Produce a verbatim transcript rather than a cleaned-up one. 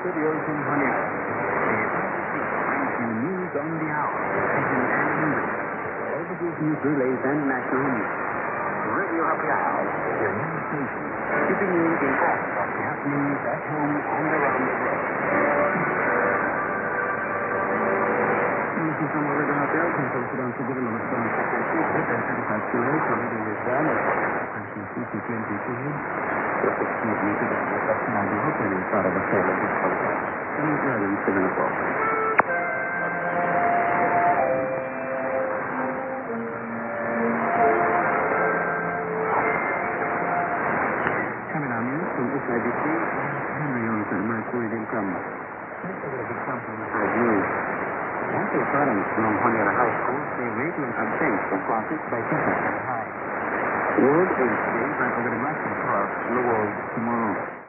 studios in Honiara. Brings you news on the hour, Asian and English, overseas news relays and national news. Radio Happy Hour, your news station, keeping you informed of the happenings at home and around the world. This is from Radio Happy Hour, controlled by the Civil Electronic Secretary, and certified student, Radio Wisdom, and C C T V T V. Excuse me today, but I do hope that you thought of a fair of this podcast. And you're ready to the book. Coming on news from S I B C, Henry Johnson, Mercury Income. This is a big company for news. After parents from Honiara High School say radio absent from classes by Texas High. World AIDS Day by organizing across the world tomorrow.